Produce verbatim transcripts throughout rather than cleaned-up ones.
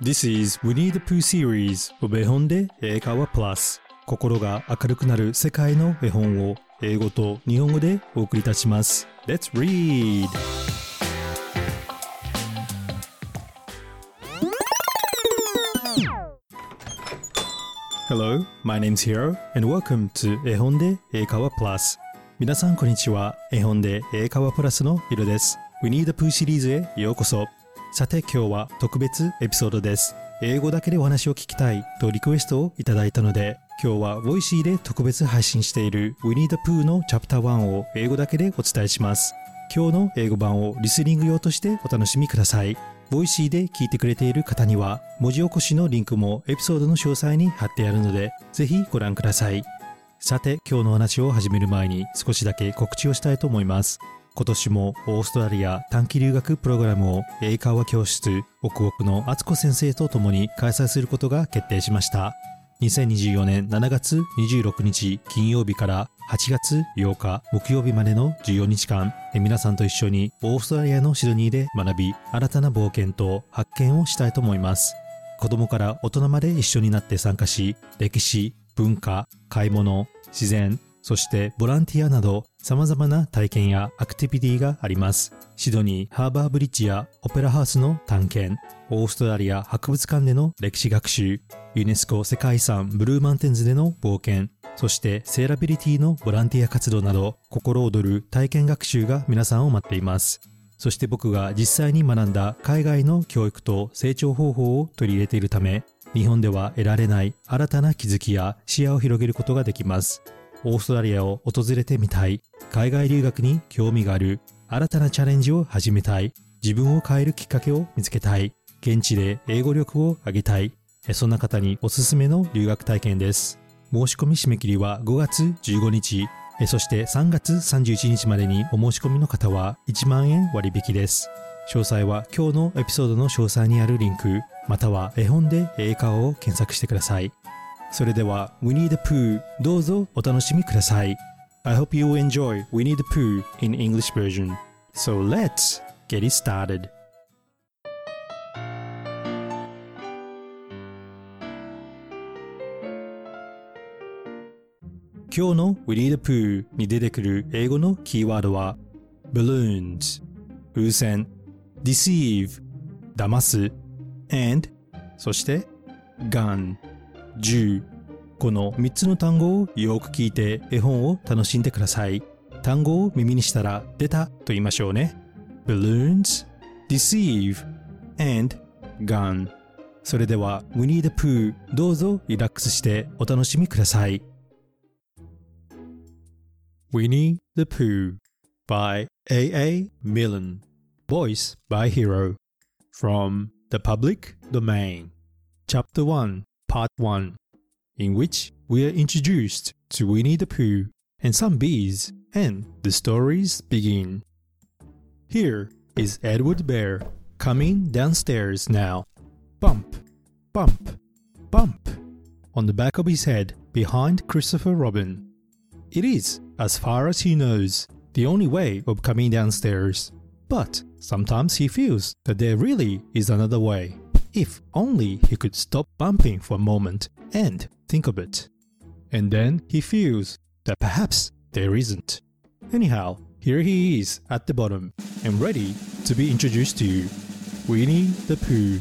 This is Winnie the Pooh series of 絵本で英会話プラス。心が明るくなる世界の絵本を英語と日本語でお送りいたします。Let's read! Hello, my name's Hiro and welcome to 絵本で英会話プラス。皆さんこんにちは。絵本で英会話プラスのヒロです。Winnie the Pooh シリーズへようこそ。さて今日は特別エピソードです。英語だけでお話を聞きたいとリクエストをいただいたので、今日は Voicy で特別配信している Winnie the Pooh のチャプターワンを英語だけでお伝えします。今日の英語版をリスニング用としてお楽しみください。Voicy で聞いてくれている方には文字起こしのリンクもエピソードの詳細に貼ってあるので、ぜひご覧ください。さて今日のお話を始める前に少しだけ告知をしたいと思います。今年もオーストラリア短期留学プログラムを英会話教室奥奥の敦子先生と共に開催することが決定しました。にせんにじゅうよねんしちがつにじゅうろくにち金曜日からはちがつようか木曜日までのじゅうよっかん、皆さんと一緒にオーストラリアのシドニーで学び、新たな冒険と発見をしたいと思います。子供から大人まで一緒になって参加し、歴史、文化、買い物、自然、そしてボランティアなど様々な体験やアクティビティがあります。シドニーハーバーブリッジやオペラハウスの探検、オーストラリア博物館での歴史学習、ユネスコ世界遺産ブルーマウンテンズでの冒険、そしてセーラビリティのボランティア活動など心躍る体験学習が皆さんを待っています。そして僕が実際に学んだ海外の教育と成長方法を取り入れているため、日本では得られない新たな気づきや視野を広げることができます。オーストラリアを訪れてみたい、海外留学に興味がある、新たなチャレンジを始めたい、自分を変えるきっかけを見つけたい、現地で英語力を上げたい、そんな方におすすめの留学体験です。申し込み締め切りはごがつじゅうごにち、そしてさんがつさんじゅういちにちまでにお申し込みの方はいちまんえん割引です。詳細は今日のエピソードの詳細にあるリンク、または絵本で英会話を検索してください。それでは Winnie the Pooh どうぞお楽しみください。I hope you will enjoy Winnie the Pooh in English version. So let's get it started. 今日の Winnie the Pooh に出てくる英語のキーワードは balloons 風船、deceive 騙す and そして gun銃。このみっつの単語をよく聞いて絵本を楽しんでください。単語を耳にしたら出たと言いましょうね。balloons, deceive, and gun。それでは Winnie the Pooh どうぞリラックスしてお楽しみください。Winnie the Pooh by A A Milne. Voice by Hiro. From the Public Domain. Chapter one, Part one, in which we are introduced to Winnie the Pooh and some bees, and the stories begin. Here is Edward Bear coming downstairs now. Bump, bump, bump on the back of his head behind Christopher Robin. It is, as far as he knows, the only way of coming downstairs. But sometimes he feels that there really is another way. If only he could stop bumping for a moment and think of it. And then he feels that perhaps there isn't. Anyhow, here he is at the bottom and ready to be introduced to you. Winnie the Pooh.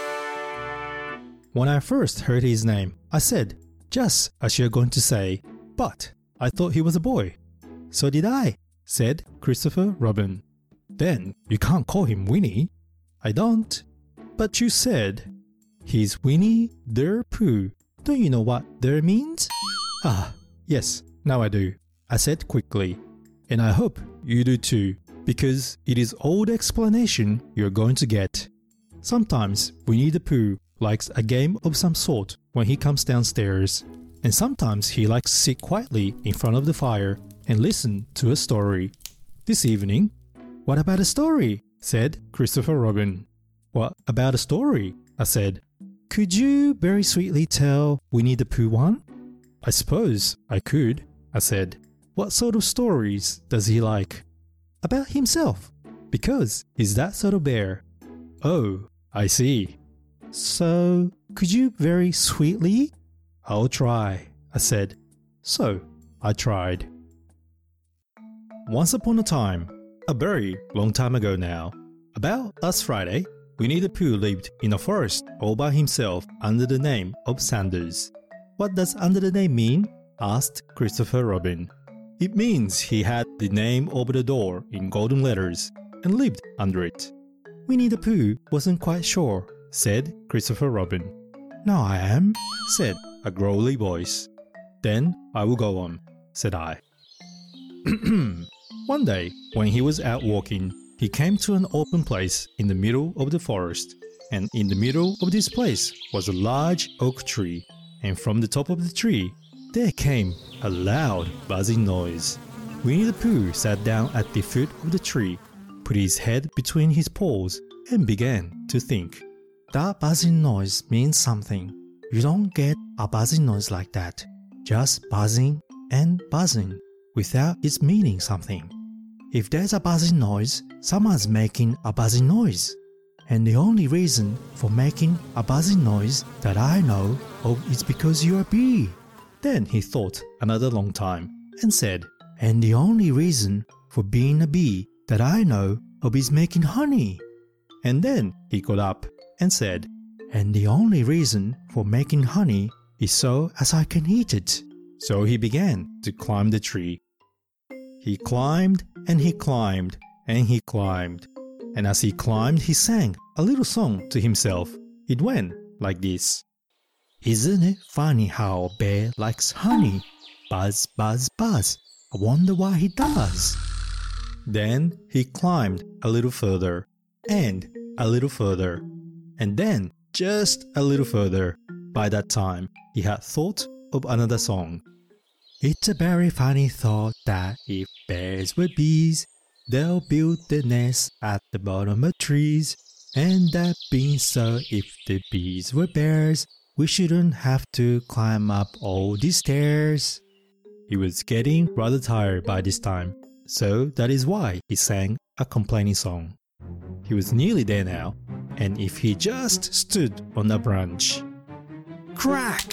When I first heard his name, I said, just as you're going to say, but I thought he was a boy. So did I, said Christopher Robin. Then you can't call him Winnie. I don't.But you said, he's Winnie the Pooh. Don't you know what there means? Ah, yes, now I do, I said quickly. And I hope you do too, because it is all the explanation you're going to get. Sometimes Winnie the Pooh likes a game of some sort when he comes downstairs. And sometimes he likes to sit quietly in front of the fire and listen to a story. This evening, what about a story? Said Christopher Robin.What about a story? I said. Could you very sweetly tell Winnie the Pooh one? I suppose I could, I said. What sort of stories does he like? About himself, because he's that sort of bear. Oh, I see. So, could you very sweetly? I'll try, I said. So, I tried. Once upon a time, a very long time ago now, about last Friday, Winnie the Pooh lived in a forest all by himself under the name of Sanders. What does under the name mean? Asked Christopher Robin. It means he had the name over the door in golden letters and lived under it. Winnie the Pooh wasn't quite sure, said Christopher Robin. Now I am, said a growly voice. Then I will go on, said I. One day, when he was out walking, he came to an open place in the middle of the forest, and in the middle of this place was a large oak tree, and from the top of the tree, there came a loud buzzing noise. Winnie the Pooh sat down at the foot of the tree, put his head between his paws, and began to think. That buzzing noise means something. You don't get a buzzing noise like that. Just buzzing and buzzing, without its meaning something. If there's a buzzing noise, someone's making a buzzing noise. And the only reason for making a buzzing noise that I know of is because you're a bee. Then he thought another long time and said, and the only reason for being a bee that I know of is making honey. And then he got up and said, and the only reason for making honey is so as I can eat it. So he began to climb the tree. He climbed and he climbed and he climbed. And as he climbed, he sang a little song to himself. It went like this. Isn't it funny how a bear likes honey? Buzz, buzz, buzz. I wonder why he does. Then he climbed a little further and a little further. And then just a little further. By that time, he had thought of another song. It's a very funny thought that if bears were bees, they'll build their nests at the bottom of trees. And that being so, if the bees were bears, we shouldn't have to climb up all these stairs. He was getting rather tired by this time, so that is why he sang a complaining song. He was nearly there now, and if he just stood on a branch. Crack!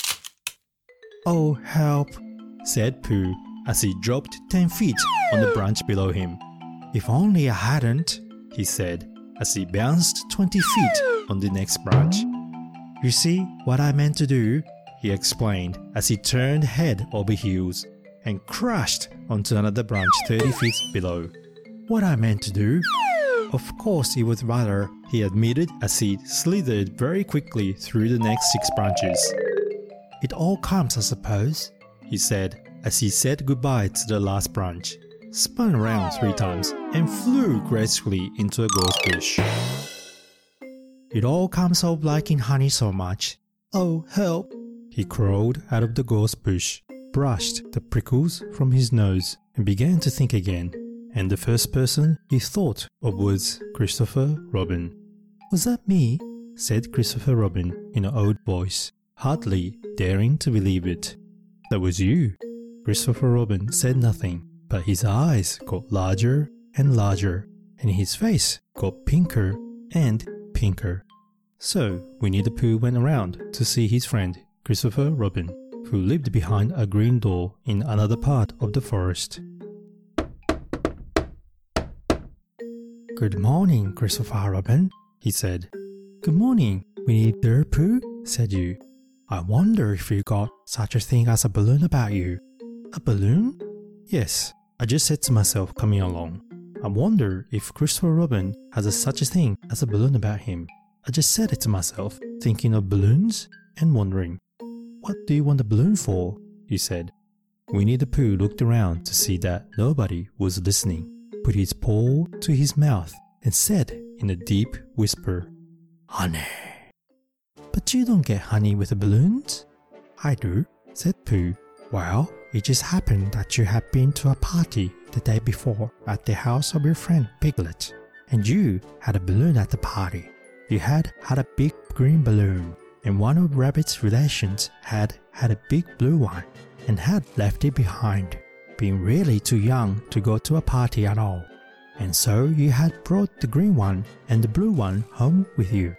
Oh, help, said Pooh as he dropped ten feet on the branch below him. If only I hadn't, he said as he bounced twenty feet on the next branch. You see what I meant to do, he explained as he turned head over heels and crashed onto another branch thirty feet below. What I meant to do? Of course it was rather, he admitted as he slithered very quickly through the next six branches. It all comes, I suppose, he said as he said goodbye to the last branch, spun around three times and flew gracefully into a gorse bush. It all comes of liking honey so much. Oh, help! He crawled out of the gorse bush, brushed the prickles from his nose, and began to think again. And the first person he thought of was Christopher Robin. Was that me? Said Christopher Robin in an old voice, hardly daring to believe it. That was you. Christopher Robin said nothing, but his eyes got larger and larger, and his face got pinker and pinker. So Winnie the Pooh went around to see his friend Christopher Robin, who lived behind a green door in another part of the forest. Good morning, Christopher Robin, he said. Good morning, Winnie the Pooh, said you. I wonder if you got such a thing as a balloon about you. A balloon? Yes, I just said to myself coming along. I wonder if Christopher Robin has a such a thing as a balloon about him. I just said it to myself, thinking of balloons and wondering. What do you want a balloon for? You said. Winnie the Pooh looked around to see that nobody was listening, put his paw to his mouth and said in a deep whisper, Honey. But you don't get honey with the balloons. I do, said Pooh. Well, it just happened that you had been to a party the day before at the house of your friend Piglet, and you had a balloon at the party. You had had a big green balloon, and one of Rabbit's relations had had a big blue one and had left it behind, being really too young to go to a party at all. And so you had brought the green one and the blue one home with you.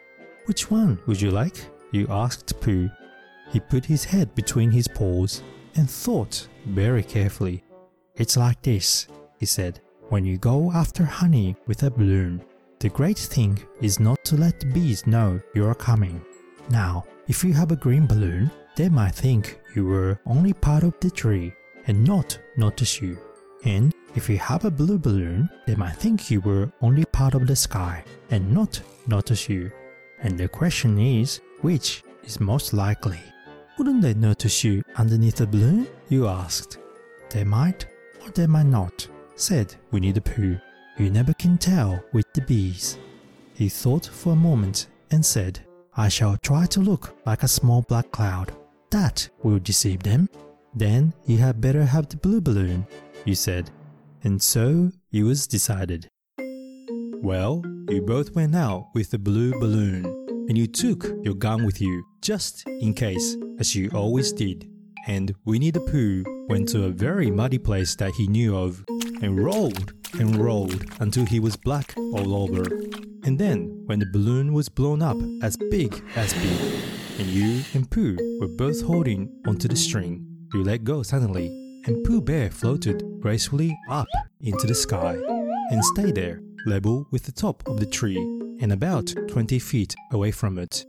Which one would you like? You asked Pooh. He put his head between his paws and thought very carefully. It's like this, he said. When you go after honey with a balloon, the great thing is not to let the bees know you're coming. Now, if you have a green balloon, they might think you were only part of the tree and not notice you. And if you have a blue balloon, they might think you were only part of the sky and not notice you. And the question is, which is most likely? Wouldn't they notice you underneath the balloon? You asked. They might or they might not, said Winnie the Pooh. You never can tell with the bees. He thought for a moment and said, I shall try to look like a small black cloud. That will deceive them. Then you had better have the blue balloon, you said. And so it was decided. Well, you both went out with the blue balloon, and you took your gun with you, just in case, as you always did. And Winnie the Pooh went to a very muddy place that he knew of, and rolled and rolled until he was black all over. And then, when the balloon was blown up as big as big, and you and Pooh were both holding onto the string, you let go suddenly, and Pooh Bear floated gracefully up into the sky, and stayed there, level with the top of the tree, and about twenty feet away from it.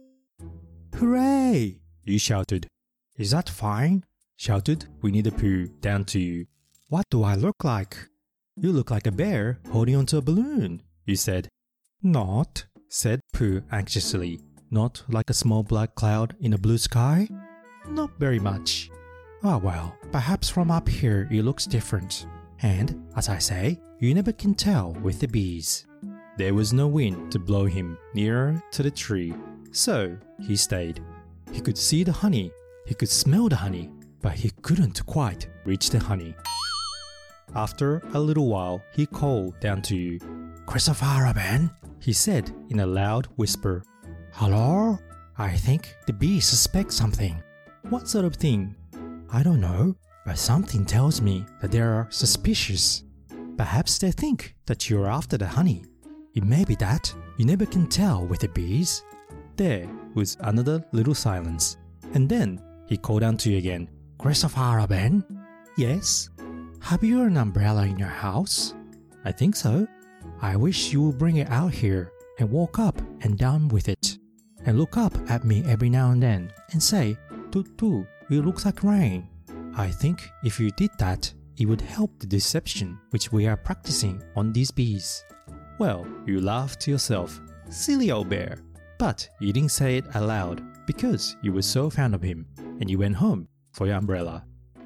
Hooray! You shouted. Is that fine? Shouted Winnie the Pooh down to you. What do I look like? You look like a bear holding onto a balloon, you said. Not, said Pooh anxiously. Not like a small black cloud in a blue sky? Not very much. Ah well, perhaps from up here it looks different. And, as I say, you never can tell with the bees. There was no wind to blow him nearer to the tree, so he stayed. He could see the honey, he could smell the honey, but he couldn't quite reach the honey. After a little while, he called down to you. Christopher Robin, he said in a loud whisper. Hello? I think the bees suspect something. What sort of thing? I don't know, but something tells me that they are suspicious. Perhaps they think that you're after the honey. It may be that you never can tell with the bees. There was another little silence, and then he called down to you again. Christopher Robin? Yes? Have you an umbrella in your house? I think so. I wish you would bring it out here and walk up and down with it, and look up at me every now and then and say, Toot toot, it looks like rain. I think if you did that, it would help the deception which we are practicing on these bees. Well, you laughed to yourself, silly old bear, but you didn't say it aloud because you were so fond of him, and you went home for your umbrella.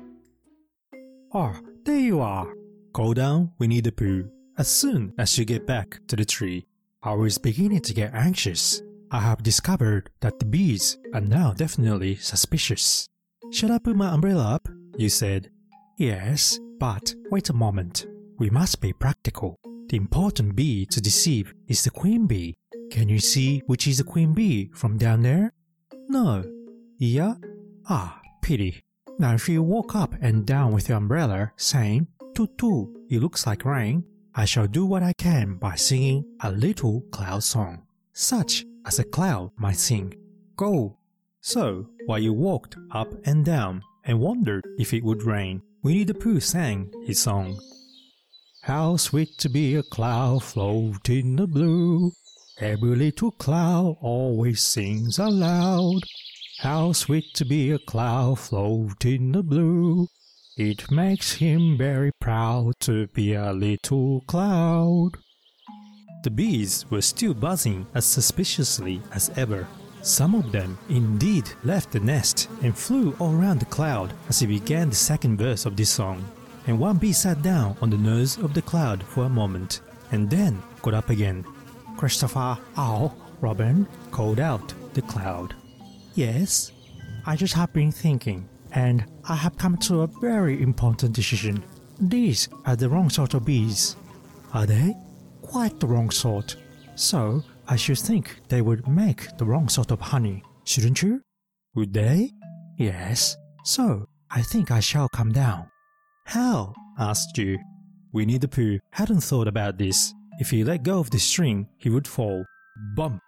Ah, there you are, called down Winnie the Pooh as soon as you get back to the tree. I was beginning to get anxious. I have discovered that the bees are now definitely suspicious. Should I put my umbrella up? You said. Yes, but wait a moment. We must be practical. The important bee to deceive is the queen bee. Can you see which is the queen bee from down there? No. Yeah? Ah, pity. Now if you walk up and down with your umbrella saying, Toot toot, it looks like rain, I shall do what I can by singing a little cloud song, such as a cloud might sing. Go! So, while you walked up and down and wondered if it would rain, Winnie the Pooh sang his song. How sweet to be a cloud floating in the blue. Every little cloud always sings aloud. How sweet to be a cloud floating in the blue. It makes him very proud to be a little cloud. The bees were still buzzing as suspiciously as ever. Some of them indeed left the nest and flew all around the cloud as he began the second verse of this song. And one bee sat down on the nose of the cloud for a moment, and then got up again. Christopher Owl, Robin, called out the cloud. Yes, I just have been thinking, and I have come to a very important decision. These are the wrong sort of bees. Are they? Quite the wrong sort. So, I should think they would make the wrong sort of honey, shouldn't you? Would they? Yes. So, I think I shall come down. How? Asked you. Winnie the Pooh hadn't thought about this. If he let go of the string, he would fall. Bump!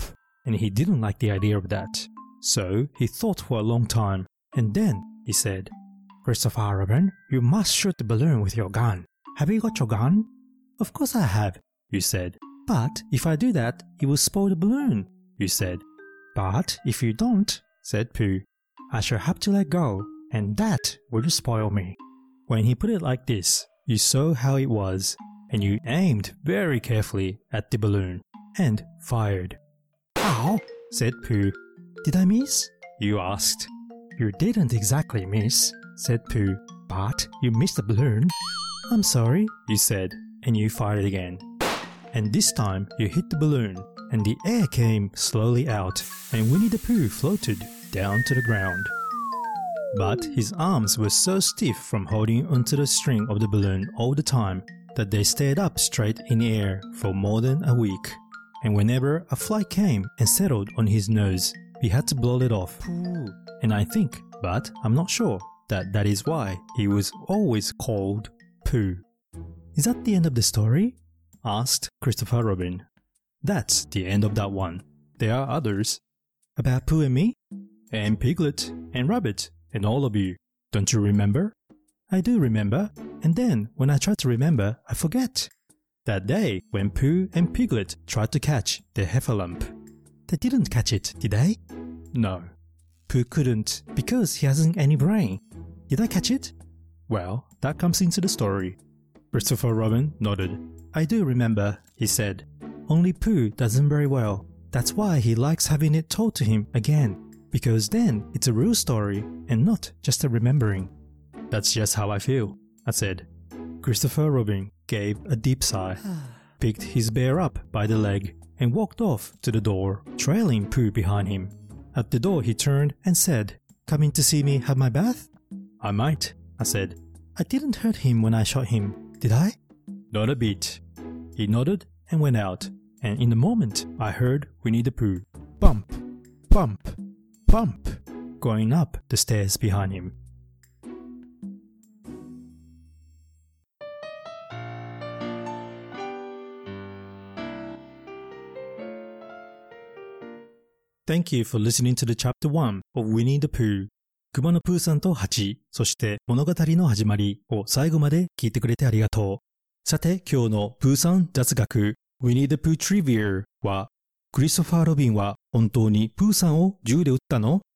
and he didn't like the idea of that. So he thought for a long time, and then he said, "Christopher Robin, you must shoot the balloon with your gun. Have you got your gun?" "Of course I have," you said. "But if I do that, it will spoil the balloon," you said. "But if you don't," said Pooh, "I shall have to let go, and that will spoil me." When he put it like this, you saw how it was, and you aimed very carefully at the balloon, and fired. "Ow!" said Pooh. "Did I miss?" you asked. "You didn't exactly miss," said Pooh, "but you missed the balloon." "I'm sorry," you said, and you fired again. And this time you hit the balloon, and the air came slowly out, and Winnie the Pooh floated down to the ground. But his arms were so stiff from holding onto the string of the balloon all the time that they stayed up straight in the air for more than a week. And whenever a fly came and settled on his nose, he had to blow it off. And I think, but I'm not sure, that that is why he was always called Pooh. "Is that the end of the story?" asked Christopher Robin. "That's the end of that one. There are others. About Pooh and me? And Piglet and Rabbit and all of you. Don't you remember?" "I do remember, and then when I try to remember, I forget." "That day when Pooh and Piglet tried to catch the heffalump. They didn't catch it, did they?" "No. Pooh couldn't because he hasn't any brain. Did I catch it?" "Well, that comes into the story." Christopher Robin nodded. "I do remember," he said. "Only Pooh doesn't very well. That's why he likes having it told to him again, because then it's a real story and not just a remembering." "That's just how I feel," I said. Christopher Robin gave a deep sigh, picked his bear up by the leg, and walked off to the door, trailing Pooh behind him. At the door he turned and said, "Coming to see me have my bath?" "I might," I said. "I didn't hurt him when I shot him, did I?" "Not a bit." He nodded and went out, and in a moment I heard Winnie the Pooh bump, bump, bump, going up the stairs behind him. Thank you for listening to the chapter one of Winnie the Pooh. くまのプーさんとハチ、そして物語の始まりを最後まで聞いてくれてありがとう。さて今日のプーさん雑学 Winnie the Pooh Trivia は、クリストファー・ロビンは本当にプーさんを銃で撃ったの？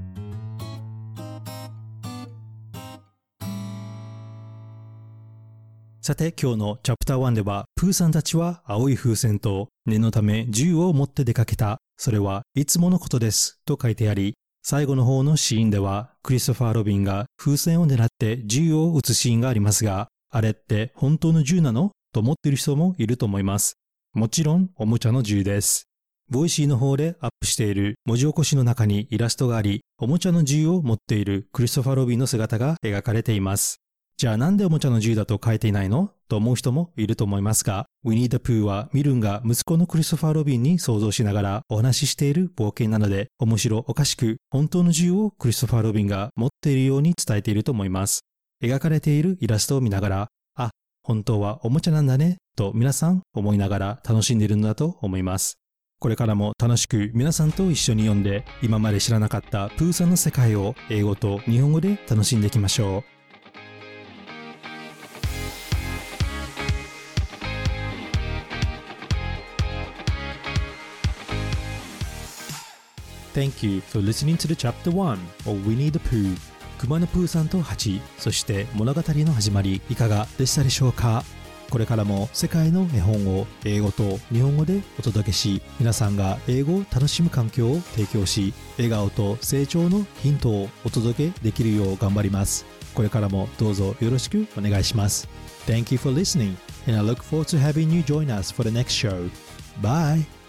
さて今日のチャプターワンでは、プーさんたちは青い風船と念のため銃を持って出かけた。それはいつものことですと書いてあり、最後の方のシーンではクリストファー・ロビンが風船を狙って銃を撃つシーンがありますが、あれって本当の銃なのと思っている人もいると思います。もちろんおもちゃの銃です。ボイシーの方でアップしている文字起こしの中にイラストがあり、おもちゃの銃を持っているクリストファー・ロビンの姿が描かれています。じゃあなんでおもちゃの銃だと書いていないのと思う人もいると思いますが、ウィニー・ザ・プーはミルンが息子のクリストファー・ロビンに想像しながらお話ししている冒険なので、面白おかしく本当の銃をクリストファー・ロビンが持っているように伝えていると思います。描かれているイラストを見ながら、あ、本当はおもちゃなんだねと皆さん思いながら楽しんでいるのだと思います。これからも楽しく皆さんと一緒に読んで、今まで知らなかったプーさんの世界を英語と日本語で楽しんでいきましょう。Thank you for listening to the chapter one of Winnie the Pooh くまのプーさんとハチ、そして物語の始まりいかがでしたでしょうか。これからも世界の絵本を英語と日本語でお届けし、皆さんが英語を楽しむ環境を提供し、笑顔と成長のヒントをお届けできるよう頑張ります。これからもどうぞよろしくお願いします。Thank you for listening and I look forward to having you join us for the next show. Bye!